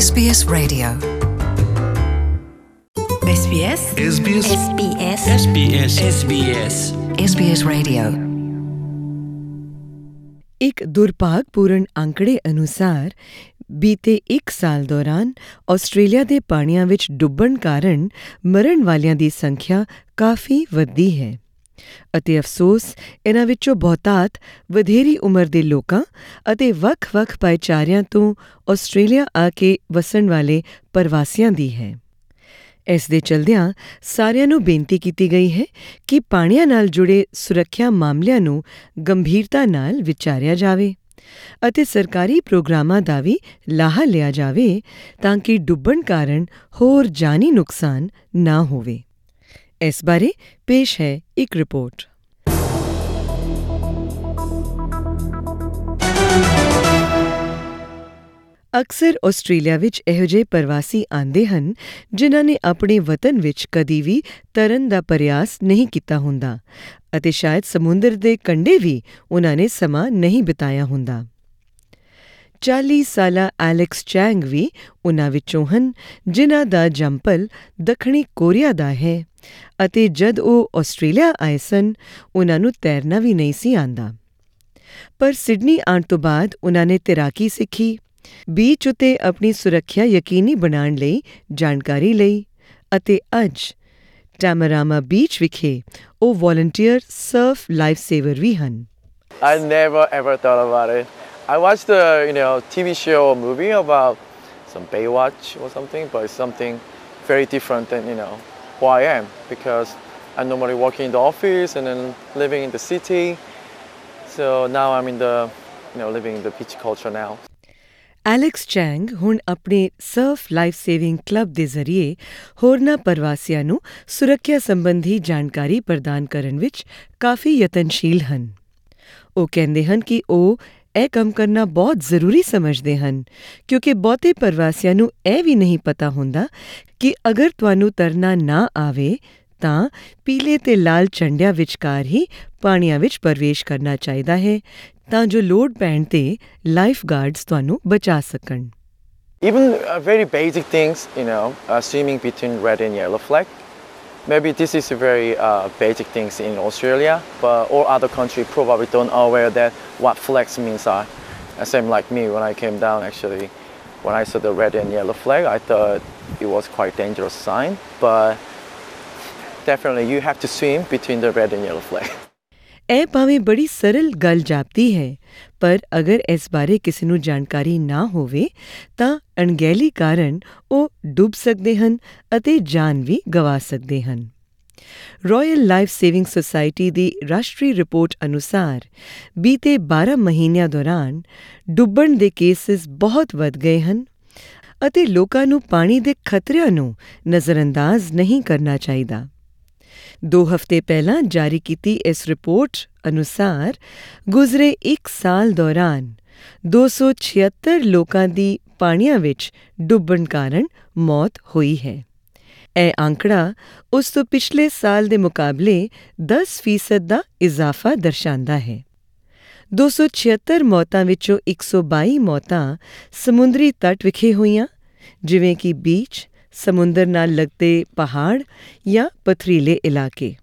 SBS Radio. SBS SBS SBS SBS SBS SBS Radio. ਇੱਕ ਦੁਰਭਾਗਪੂਰਨ ਅੰਕੜੇ ਅਨੁਸਾਰ ਬੀਤੇ 1 ਸਾਲ ਦੌਰਾਨ ਆਸਟ੍ਰੇਲੀਆ ਦੇ ਪਾਣੀਆਂ ਵਿੱਚ ਡੁੱਬਣ ਕਾਰਨ ਮਰਨ ਵਾਲਿਆਂ ਦੀ ਸੰਖਿਆ ਕਾਫੀ ਵਧੀ ਹੈ ਅਤੇ ਅਫਸੋਸ ਇਹਨਾਂ ਵਿੱਚੋਂ ਬਹੁਤਾਤ ਵਧੇਰੀ ਉਮਰ ਦੇ ਲੋਕਾਂ ਅਤੇ ਵੱਖ-ਵੱਖ ਭਾਈਚਾਰਿਆਂ ਤੋਂ ਆਸਟ੍ਰੇਲੀਆ ਆ ਕੇ ਵਸਣ ਵਾਲੇ ਪ੍ਰਵਾਸੀਆਂ ਦੀ ਹੈ। ਇਸ ਦੇ ਚਲਦਿਆਂ ਸਾਰਿਆਂ ਨੂੰ ਬੇਨਤੀ ਕੀਤੀ ਗਈ ਹੈ ਕਿ ਪਾਣੀਆਂ ਨਾਲ ਜੁੜੇ ਸੁਰੱਖਿਆ ਮਾਮਲਿਆਂ ਨੂੰ ਗੰਭੀਰਤਾ ਨਾਲ ਵਿਚਾਰਿਆ ਜਾਵੇ ਅਤੇ ਸਰਕਾਰੀ ਪ੍ਰੋਗਰਾਮਾਂ ਦਾ ਵੀ ਲਾਹਾ ਲਿਆ ਜਾਵੇ ਤਾਂ ਕਿ ਡੁੱਬਣ ਕਾਰਨ ਹੋਰ ਜਾਨੀ ਨੁਕਸਾਨ ਨਾ ਹੋਵੇ। ਇਸ ਬਾਰੇ ਪੇਸ਼ ਹੈ ਇੱਕ ਰਿਪੋਰਟ। ਅਕਸਰ ਆਸਟ੍ਰੇਲੀਆ ਵਿੱਚ ਇਹੋ ਜਿਹੇ ਪ੍ਰਵਾਸੀ ਆਉਂਦੇ ਹਨ ਜਿਨ੍ਹਾਂ ਨੇ ਆਪਣੇ ਵਤਨ ਵਿੱਚ ਕਦੀ ਵੀ ਤਰਨ ਦਾ ਪ੍ਰਯਾਸ ਨਹੀਂ ਕੀਤਾ ਹੁੰਦਾ ਅਤੇ ਸ਼ਾਇਦ ਸਮੁੰਦਰ ਦੇ ਕੰਢੇ ਵੀ ਉਹਨਾਂ ਨੇ ਸਮਾਂ ਨਹੀਂ ਬਿਤਾਇਆ ਹੁੰਦਾ। 40 ਸਾਲਾ ਐਲੈਕਸ ਚੈਂਗ ਵੀ ਉਹਨਾਂ ਵਿੱਚੋਂ ਹਨ ਜਿਨ੍ਹਾਂ ਦਾ ਜੰਮਪਲ ਦੱਖਣੀ ਕੋਰੀਆ ਦਾ ਹੈ ਅਤੇ ਜਦ ਉਹ ਆਸਟ੍ਰੇਲੀਆ ਆਏ ਸਨ ਉਹਨਾਂ ਨੂੰ ਤੈਰਨਾ ਵੀ ਨਹੀਂ ਸੀ ਆਉਂਦਾ। ਪਰ ਸਿਡਨੀ ਆਉਣ ਤੋਂ ਬਾਅਦ ਉਹਨਾਂ ਨੇ ਤੈਰਾਕੀ ਸਿੱਖੀ, ਬੀਚ ਉੱਤੇ ਆਪਣੀ ਸੁਰੱਖਿਆ ਯਕੀਨੀ ਬਣਾਉਣ ਲਈ ਜਾਣਕਾਰੀ ਲਈ ਅਤੇ ਅੱਜ ਟੈਮਰਾਮਾ ਬੀਚ ਵਿਖੇ ਉਹ ਵਾਲੰਟੀਅਰ ਸਰਫ ਲਾਈਫ ਸੇਵਰ ਵੀ ਹਨ। I never ever thought about it. I watched a TV show or movie about some Baywatch or something, but it's something very different than who I am, because I normally working in the office and then living in the city. So now I'm in the living in the beach culture now. Alex Chang ਹੁਣ ਆਪਣੇ Surf life saving club ਦੇ ਜ਼ਰੀਏ ਹੋਰਨਾਂ ਪ੍ਰਵਾਸੀਆਂ ਨੂੰ ਸੁਰੱਖਿਆ ਸੰਬੰਧੀ ਜਾਣਕਾਰੀ ਪ੍ਰਦਾਨ ਕਰਨ ਵਿੱਚ ਕਾਫੀ ਯਤਨਸ਼ੀਲ ਹਨ। ਉਹ ਕਹਿੰਦੇ ਹਨ ਕਿ ਉਹ ਇਹ ਕੰਮ ਕਰਨਾ ਬਹੁਤ ਜ਼ਰੂਰੀ ਸਮਝਦੇ ਹਨ ਕਿਉਂਕਿ ਬਹੁਤੇ ਪ੍ਰਵਾਸੀਆਂ ਨੂੰ ਇਹ ਵੀ ਨਹੀਂ ਪਤਾ ਹੁੰਦਾ ਕਿ ਅਗਰ ਤੁਹਾਨੂੰ ਤਰਨਾ ਨਾ ਆਵੇ ਤਾਂ ਪੀਲੇ ਤੇ ਲਾਲ ਝੰਡਿਆਂ ਵਿਚਕਾਰ ਹੀ ਪਾਣੀਆਂ ਵਿੱਚ ਪ੍ਰਵੇਸ਼ ਕਰਨਾ ਚਾਹੀਦਾ ਹੈ ਤਾਂ ਜੋ ਲੋੜ ਪੈਣ ਤੇ ਲਾਈਫ ਗਾਰਡਸ ਤੁਹਾਨੂੰ ਬਚਾ ਸਕਣ। Even very basic things, swimming between red and yellow flag. Maybe this is a very basic things in Australia, but all other countries probably don't aware that what flags means are. Same like me when I came down actually. When I saw the red and yellow flag, I thought it was quite dangerous sign, but definitely you have to swim between the red and yellow flag. ਇਹ ਭਾਵੇਂ ਬੜੀ ਸਰਲ ਗੱਲ ਜਾਪਦੀ ਹੈ ਪਰ ਅਗਰ ਇਸ ਬਾਰੇ ਕਿਸੇ ਨੂੰ ਜਾਣਕਾਰੀ ਨਾ ਹੋਵੇ ਤਾਂ ਅਣਗਹਿਲੀ ਕਾਰਨ ਉਹ ਡੁੱਬ ਸਕਦੇ ਹਨ ਅਤੇ ਜਾਨ ਵੀ ਗਵਾ ਸਕਦੇ ਹਨ। ਰਾਇਲ ਲਾਈਫ ਸੇਵਿੰਗ ਸੁਸਾਇਟੀ ਦੀ ਰਾਸ਼ਟਰੀ ਰਿਪੋਰਟ ਅਨੁਸਾਰ ਬੀਤੇ 12 ਮਹੀਨਿਆਂ ਦੌਰਾਨ ਡੁੱਬਣ ਦੇ ਕੇਸਿਸ ਬਹੁਤ ਵੱਧ ਗਏ ਹਨ ਅਤੇ ਲੋਕਾਂ ਨੂੰ ਪਾਣੀ ਦੇ ਖਤਰਿਆਂ ਨੂੰ ਨਜ਼ਰਅੰਦਾਜ਼ ਨਹੀਂ ਕਰਨਾ ਚਾਹੀਦਾ। 2 ਹਫ਼ਤੇ ਪਹਿਲਾਂ ਜਾਰੀ ਕੀਤੀ ਇਸ ਰਿਪੋਰਟ ਅਨੁਸਾਰ ਗੁਜ਼ਰੇ 1 ਸਾਲ ਦੌਰਾਨ 276 ਲੋਕਾਂ ਦੀ ਪਾਣੀਆਂ ਵਿੱਚ ਡੁੱਬਣ ਕਾਰਨ ਮੌਤ ਹੋਈ ਹੈ। ਇਹ ਅੰਕੜਾ ਉਸ ਤੋਂ ਪਿਛਲੇ ਸਾਲ ਦੇ ਮੁਕਾਬਲੇ 10% ਦਾ ਇਜ਼ਾਫਾ ਦਰਸਾਉਂਦਾ ਹੈ। 276 ਮੌਤਾਂ ਵਿੱਚੋਂ 122 ਮੌਤਾਂ ਸਮੁੰਦਰੀ ਤੱਟ ਵਿਖੇ ਹੋਈਆਂ ਜਿਵੇਂ ਕਿ ਬੀਚ, ਸਮੁੰਦਰ ਨਾਲ ਲੱਗਦੇ ਪਹਾੜ ਜਾਂ ਪਥਰੀਲੇ ਇਲਾਕੇ।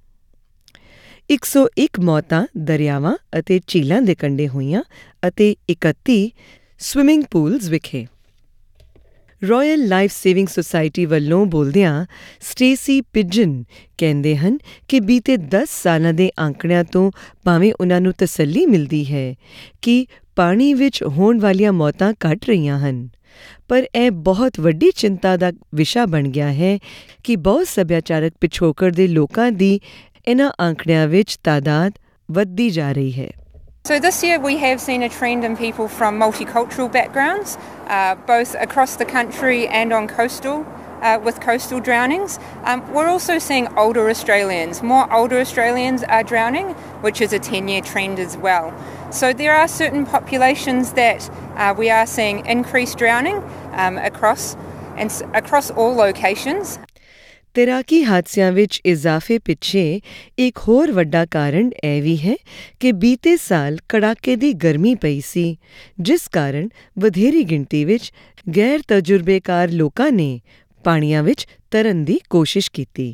101 ਮੌਤਾਂ ਦਰਿਆਵਾਂ ਅਤੇ ਝੀਲਾਂ ਦੇ ਕੰਢੇ ਹੋਈਆਂ ਅਤੇ 31 ਸਵਿਮਿੰਗ ਪੂਲਸ ਵਿਖੇ। ਰਾਇਲ ਲਾਈਫ ਸੇਵਿੰਗ ਸੁਸਾਇਟੀ ਵੱਲੋਂ ਬੋਲਦਿਆਂ ਸਟੇਸੀ ਪਿਜਨ ਕਹਿੰਦੇ ਹਨ ਕਿ ਬੀਤੇ 10 ਸਾਲਾਂ ਦੇ ਅੰਕੜਿਆਂ ਤੋਂ ਭਾਵੇਂ ਉਹਨਾਂ ਨੂੰ ਤਸੱਲੀ ਮਿਲਦੀ ਹੈ ਕਿ ਪਾਣੀ ਵਿੱਚ ਹੋਣ ਵਾਲੀਆਂ ਮੌਤਾਂ ਘਟ ਰਹੀਆਂ ਹਨ ਪਰ ਇਹ ਬਹੁਤ ਵੱਡੀ ਚਿੰਤਾ ਦਾ ਵਿਸ਼ਾ ਬਣ ਗਿਆ ਹੈ ਕਿ ਬਹੁਤ ਸੱਭਿਆਚਾਰਕ ਪਿਛੋਕੜ ਦੇ ਲੋਕਾਂ ਦੀ ਇਹਨਾਂ ਅੰਕੜਿਆਂ ਵਿੱਚ ਤਾਦਾਦ ਵੱਧਦੀ ਜਾ ਰਹੀ ਹੈ। So this year we have seen a trend in people from multicultural backgrounds, both across the country and on coastal, with coastal drownings. We're also seeing older Australians. More older Australians are drowning, which is a 10-year trend as well. So there are certain populations that we are seeing increased drowning across all locations. ਤੈਰਾਕੀ ਹਾਦਸਿਆਂ ਵਿੱਚ ਇਜ਼ਾਫੇ ਪਿੱਛੇ ਇੱਕ ਹੋਰ ਵੱਡਾ ਕਾਰਨ ਇਹ ਵੀ ਹੈ ਕਿ ਬੀਤੇ ਸਾਲ ਕੜਾਕੇ ਦੀ ਗਰਮੀ ਪਈ ਸੀ, ਜਿਸ ਕਾਰਨ ਵਧੇਰੀ ਗਿਣਤੀ ਵਿੱਚ ਗੈਰ ਤਜਰਬੇਕਾਰ ਲੋਕਾਂ ਨੇ ਪਾਣੀਆਂ ਵਿੱਚ ਤਰਨ ਦੀ ਕੋਸ਼ਿਸ਼ ਕੀਤੀ।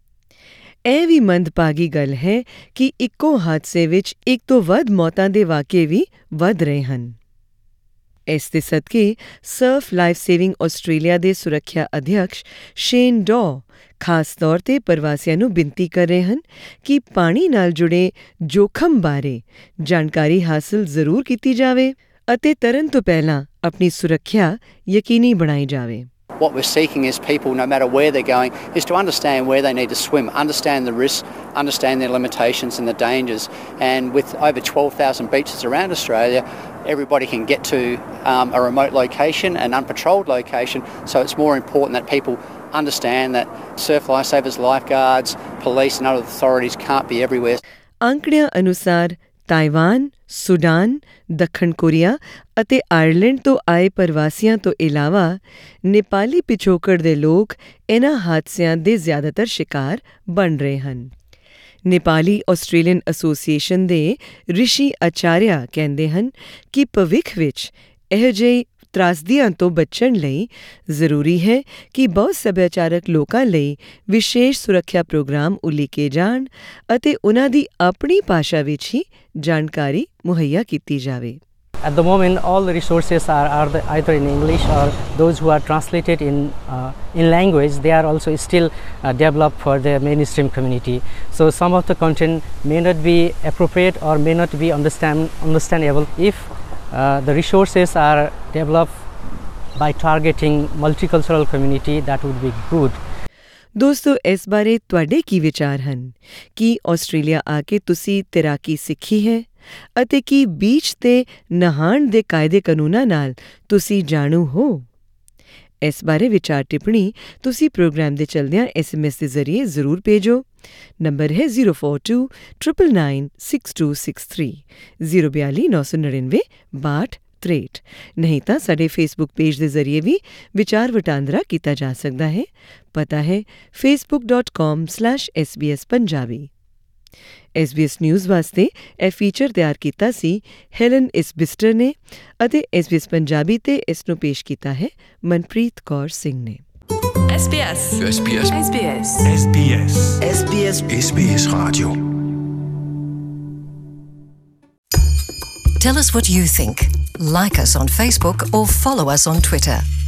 ਇਹ ਵੀ ਮੰਦਭਾਗੀ ਗੱਲ ਹੈ ਕਿ ਇੱਕੋ ਹਾਦਸੇ ਵਿੱਚ ਇੱਕ ਤੋਂ ਵੱਧ ਮੌਤਾਂ ਦੇ ਵਾਕਿਏ ਵੀ ਵੱਧ ਰਹੇ ਹਨ। ਇਸ ਦੇ ਸਦਕੇ ਸਰਫ ਲਾਈਫ ਸੇਵਿੰਗ ਆਸਟ੍ਰੇਲੀਆ ਦੇ ਸੁਰੱਖਿਆ ਅਧਿਅਕਸ਼ ਸ਼ੇਨ ਡੌ ਖਾਸ ਤੌਰ 'ਤੇ ਪ੍ਰਵਾਸੀਆਂ ਨੂੰ ਬੇਨਤੀ ਕਰ ਰਹੇ ਹਨ ਕਿ ਪਾਣੀ ਨਾਲ ਜੁੜੇ ਜੋਖਮ ਬਾਰੇ ਜਾਣਕਾਰੀ ਹਾਸਲ ਜ਼ਰੂਰ ਕੀਤੀ ਜਾਵੇ ਅਤੇ ਤਰਨ ਤੋਂ ਪਹਿਲਾਂ ਆਪਣੀ ਸੁਰੱਖਿਆ ਯਕੀਨੀ ਬਣਾਈ ਜਾਵੇ। What we're seeking is people, no matter where they're going, is to understand where they need to swim, understand the risks, understand their limitations and the dangers. And with over 12,000 beaches around Australia, everybody can get to a remote location, an unpatrolled location, so it's more important that people understand that surf lifesavers, lifeguards, police and other authorities can't be everywhere. ਅੰਕੜਿਆਂ ਅਨੁਸਾਰ Taiwan, Sudan, ਦੱਖਣ Korea ਅਤੇ Ireland ਤੋਂ ਆਏ ਪ੍ਰਵਾਸੀਆਂ ਤੋਂ ਇਲਾਵਾ ਨੇਪਾਲੀ ਪਿਛੋਕੜ ਦੇ ਲੋਕ ਇਨ੍ਹਾਂ ਹਾਦਸਿਆਂ ਦੇ ਜ਼ਿਆਦਾਤਰ ਸ਼ਿਕਾਰ ਬਣ ਰਹੇ ਹਨ। ਨੇਪਾਲੀ ਆਸਟ੍ਰੇਲੀਅਨ ਐਸੋਸੀਏਸ਼ਨ ਦੇ ਰਿਸ਼ੀ ਆਚਾਰਿਆ ਕਹਿੰਦੇ ਹਨ ਕਿ ਭਵਿੱਖ ਵਿੱਚ ਇਹੋ ਜਿਹੀ ਤਰਾਸਦੀਆਂ ਤੋਂ ਬਚਣ ਲਈ ਜ਼ਰੂਰੀ ਹੈ ਕਿ ਬਹੁ ਸੱਭਿਆਚਾਰਕ ਲੋਕਾਂ ਲਈ ਵਿਸ਼ੇਸ਼ ਸੁਰੱਖਿਆ ਪ੍ਰੋਗਰਾਮ ਉਲੀਕੇ ਜਾਣ ਅਤੇ ਉਨ੍ਹਾਂ ਦੀ ਆਪਣੀ ਭਾਸ਼ਾ ਵਿੱਚ ਹੀ ਜਾਣਕਾਰੀ ਮੁਹੱਈਆ ਕੀਤੀ ਜਾਵੇ। At the moment, all the resources are either in English or those who are translated in language, they are also still developed for the mainstream community. So some of the content may not be appropriate or may not be understandable. If the resources are developed by targeting multicultural community, that would be good. ਦੋਸਤੋ, ਇਸ ਬਾਰੇ ਤੁਹਾਡੇ ਕੀ ਵਿਚਾਰ ਹਨ? ਕੀ Australia ਆ ਕੇ ਤੁਸੀਂ ਤੈਰਾਕੀ ਸਿੱਖੀ ਹੈ ਅਤੇ ਕੀ ਬੀਚ 'ਤੇ ਨਹਾਉਣ ਦੇ ਕਾਇਦੇ ਕਾਨੂੰਨਾਂ ਨਾਲ ਤੁਸੀਂ ਜਾਣੂ ਹੋ? ਇਸ ਬਾਰੇ ਵਿਚਾਰ ਟਿੱਪਣੀ ਤੁਸੀਂ ਪ੍ਰੋਗਰਾਮ ਦੇ ਚਲਦਿਆਂ SMS ਦੇ ਜ਼ਰੀਏ ਜ਼ਰੂਰ ਭੇਜੋ। ਨੰਬਰ ਹੈ 042 999 6263 042 999 6263। ਨਹੀਂ ਤਾਂ ਸਾਡੇ ਫੇਸਬੁੱਕ ਪੇਜ ਦੇ ਜ਼ਰੀਏ ਵੀ ਵਿਚਾਰ ਵਟਾਂਦਰਾ ਕੀਤਾ ਜਾ ਸਕਦਾ ਹੈ। ਪਤਾ ਹੈ facebook.com/SBS ਪੰਜਾਬੀ। SBS ਨਿਊਜ਼ ਵਾਸਤੇ ਇਹ ਫੀਚਰ ਤਿਆਰ ਕੀਤਾ ਸੀ ਹੈਲਨ ਇਸਬਿਸਟਰ ਨੇ ਅਤੇ SBS ਪੰਜਾਬੀ ਤੇ ਇਸ ਨੂੰ ਪੇਸ਼ ਕੀਤਾ ਹੈ ਮਨਪ੍ਰੀਤ ਕੌਰ ਸਿੰਘ ਨੇ। SBS SBS SBS SBS SBS SBS Radio. Tell us what you think. Like us on Facebook or follow us on Twitter.